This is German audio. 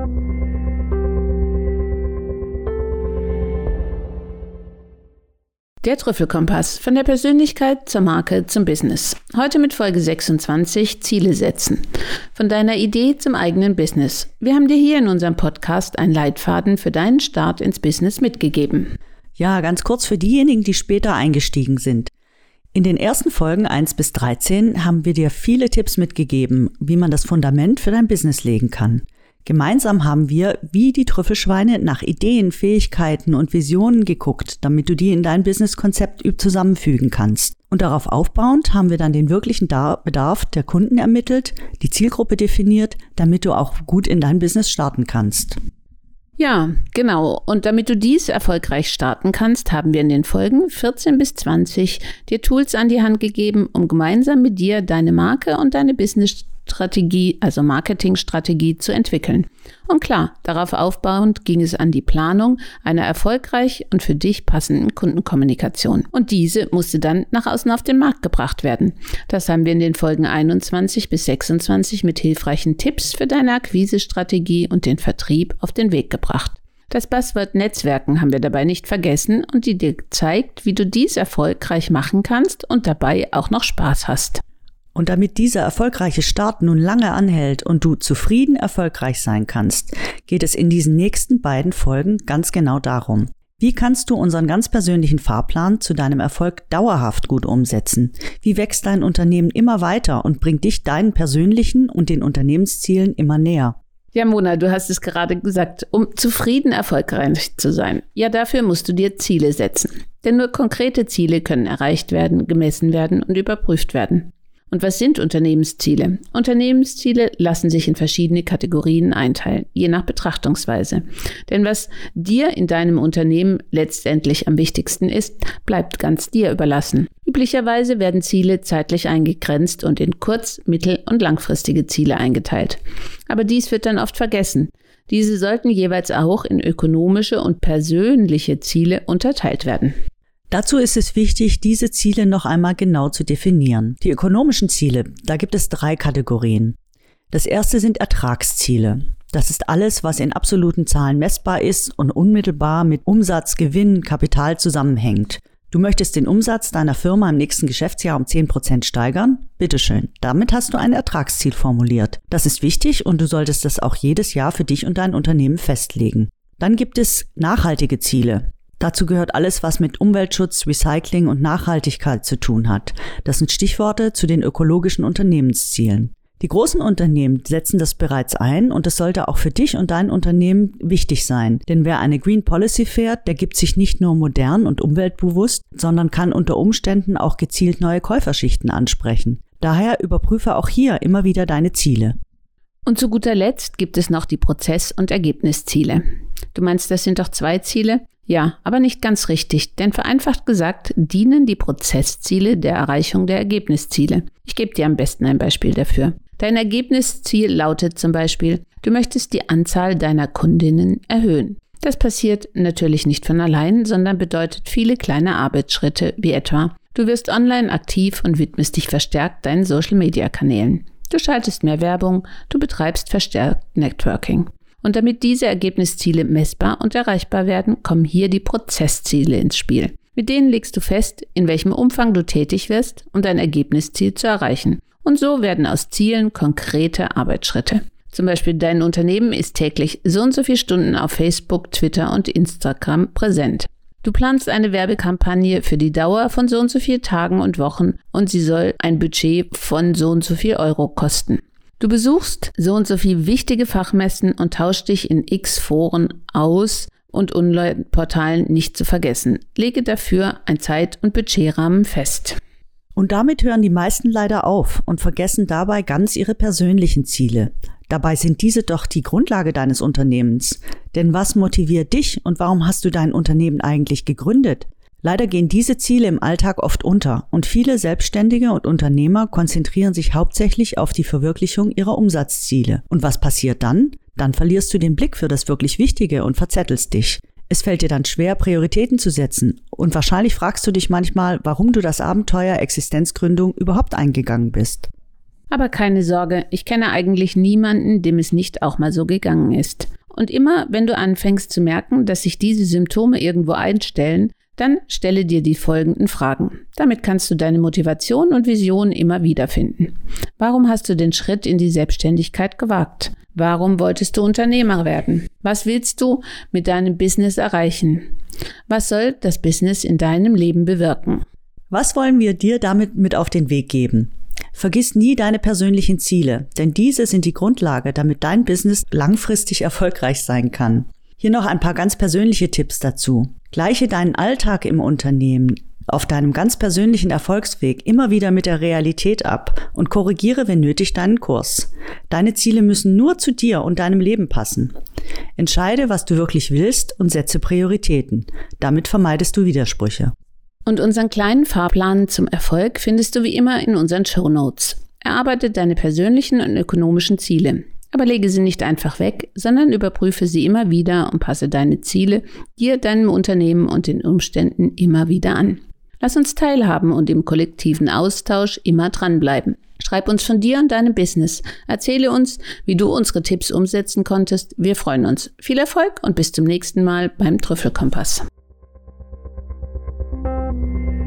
Der Trüffelkompass, von der Persönlichkeit zur Marke zum Business. Heute mit Folge 26, Ziele setzen. Von deiner Idee zum eigenen Business. Wir haben dir hier in unserem Podcast einen Leitfaden für deinen Start ins Business mitgegeben. Ja, ganz kurz für diejenigen, die später eingestiegen sind. In den ersten Folgen 1 bis 13 haben wir dir viele Tipps mitgegeben, wie man das Fundament für dein Business legen kann. Gemeinsam haben wir, wie die Trüffelschweine, nach Ideen, Fähigkeiten und Visionen geguckt, damit du die in dein Businesskonzept zusammenfügen kannst. Und darauf aufbauend haben wir dann den wirklichen Bedarf der Kunden ermittelt, die Zielgruppe definiert, damit du auch gut in dein Business starten kannst. Ja, genau. Und damit du dies erfolgreich starten kannst, haben wir in den Folgen 14 bis 20 dir Tools an die Hand gegeben, um gemeinsam mit dir deine Marke und deine Business-Strategie, also Marketingstrategie, zu entwickeln. Und klar, darauf aufbauend ging es an die Planung einer erfolgreich und für dich passenden Kundenkommunikation. Und diese musste dann nach außen auf den Markt gebracht werden. Das haben wir in den Folgen 21 bis 26 mit hilfreichen Tipps für deine Akquisestrategie und den Vertrieb auf den Weg gebracht. Das Buzzword Netzwerken haben wir dabei nicht vergessen und dir gezeigt, wie du dies erfolgreich machen kannst und dabei auch noch Spaß hast. Und damit dieser erfolgreiche Start nun lange anhält und du zufrieden erfolgreich sein kannst, geht es in diesen nächsten beiden Folgen ganz genau darum. Wie kannst du unseren ganz persönlichen Fahrplan zu deinem Erfolg dauerhaft gut umsetzen? Wie wächst dein Unternehmen immer weiter und bringt dich deinen persönlichen und den Unternehmenszielen immer näher? Ja, Mona, du hast es gerade gesagt, um zufrieden erfolgreich zu sein. Ja, dafür musst du dir Ziele setzen. Denn nur konkrete Ziele können erreicht werden, gemessen werden und überprüft werden. Und was sind Unternehmensziele? Unternehmensziele lassen sich in verschiedene Kategorien einteilen, je nach Betrachtungsweise. Denn was dir in deinem Unternehmen letztendlich am wichtigsten ist, bleibt ganz dir überlassen. Üblicherweise werden Ziele zeitlich eingegrenzt und in kurz-, mittel- und langfristige Ziele eingeteilt. Aber dies wird dann oft vergessen. Diese sollten jeweils auch in ökonomische und persönliche Ziele unterteilt werden. Dazu ist es wichtig, diese Ziele noch einmal genau zu definieren. Die ökonomischen Ziele, da gibt es 3 Kategorien. Das erste sind Ertragsziele. Das ist alles, was in absoluten Zahlen messbar ist und unmittelbar mit Umsatz, Gewinn, Kapital zusammenhängt. Du möchtest den Umsatz deiner Firma im nächsten Geschäftsjahr um 10% steigern? Bitteschön. Damit hast du ein Ertragsziel formuliert. Das ist wichtig und du solltest das auch jedes Jahr für dich und dein Unternehmen festlegen. Dann gibt es nachhaltige Ziele. Dazu gehört alles, was mit Umweltschutz, Recycling und Nachhaltigkeit zu tun hat. Das sind Stichworte zu den ökologischen Unternehmenszielen. Die großen Unternehmen setzen das bereits ein und es sollte auch für dich und dein Unternehmen wichtig sein. Denn wer eine Green Policy fährt, der gibt sich nicht nur modern und umweltbewusst, sondern kann unter Umständen auch gezielt neue Käuferschichten ansprechen. Daher überprüfe auch hier immer wieder deine Ziele. Und zu guter Letzt gibt es noch die Prozess- und Ergebnisziele. Du meinst, das sind doch 2 Ziele? Ja, aber nicht ganz richtig, denn vereinfacht gesagt dienen die Prozessziele der Erreichung der Ergebnisziele. Ich gebe dir am besten ein Beispiel dafür. Dein Ergebnisziel lautet zum Beispiel, du möchtest die Anzahl deiner Kundinnen erhöhen. Das passiert natürlich nicht von allein, sondern bedeutet viele kleine Arbeitsschritte, wie etwa, du wirst online aktiv und widmest dich verstärkt deinen Social-Media-Kanälen. Du schaltest mehr Werbung, du betreibst verstärkt Networking. Und damit diese Ergebnisziele messbar und erreichbar werden, kommen hier die Prozessziele ins Spiel. Mit denen legst du fest, in welchem Umfang du tätig wirst, um dein Ergebnisziel zu erreichen. Und so werden aus Zielen konkrete Arbeitsschritte. Zum Beispiel dein Unternehmen ist täglich so und so viele Stunden auf Facebook, Twitter und Instagram präsent. Du planst eine Werbekampagne für die Dauer von so und so vielen Tagen und Wochen und sie soll ein Budget von so und so viel Euro kosten. Du besuchst so und so viel wichtige Fachmessen und tauschst dich in X Foren aus und Online-Portalen nicht zu vergessen. Lege dafür ein Zeit- und Budgetrahmen fest. Und damit hören die meisten leider auf und vergessen dabei ganz ihre persönlichen Ziele. Dabei sind diese doch die Grundlage deines Unternehmens. Denn was motiviert dich und warum hast du dein Unternehmen eigentlich gegründet? Leider gehen diese Ziele im Alltag oft unter und viele Selbstständige und Unternehmer konzentrieren sich hauptsächlich auf die Verwirklichung ihrer Umsatzziele. Und was passiert dann? Dann verlierst du den Blick für das wirklich Wichtige und verzettelst dich. Es fällt dir dann schwer, Prioritäten zu setzen und wahrscheinlich fragst du dich manchmal, warum du das Abenteuer Existenzgründung überhaupt eingegangen bist. Aber keine Sorge, ich kenne eigentlich niemanden, dem es nicht auch mal so gegangen ist. Und immer, wenn du anfängst zu merken, dass sich diese Symptome irgendwo einstellen, dann stelle dir die folgenden Fragen. Damit kannst du deine Motivation und Vision immer wiederfinden. Warum hast du den Schritt in die Selbstständigkeit gewagt? Warum wolltest du Unternehmer werden? Was willst du mit deinem Business erreichen? Was soll das Business in deinem Leben bewirken? Was wollen wir dir damit mit auf den Weg geben? Vergiss nie deine persönlichen Ziele, denn diese sind die Grundlage, damit dein Business langfristig erfolgreich sein kann. Hier noch ein paar ganz persönliche Tipps dazu. Gleiche deinen Alltag im Unternehmen auf deinem ganz persönlichen Erfolgsweg immer wieder mit der Realität ab und korrigiere, wenn nötig, deinen Kurs. Deine Ziele müssen nur zu dir und deinem Leben passen. Entscheide, was du wirklich willst und setze Prioritäten. Damit vermeidest du Widersprüche. Und unseren kleinen Fahrplan zum Erfolg findest du wie immer in unseren Shownotes. Erarbeite deine persönlichen und ökonomischen Ziele. Aber lege sie nicht einfach weg, sondern überprüfe sie immer wieder und passe deine Ziele dir, deinem Unternehmen und den Umständen immer wieder an. Lass uns teilhaben und im kollektiven Austausch immer dranbleiben. Schreib uns von dir und deinem Business. Erzähle uns, wie du unsere Tipps umsetzen konntest. Wir freuen uns. Viel Erfolg und bis zum nächsten Mal beim Trüffelkompass.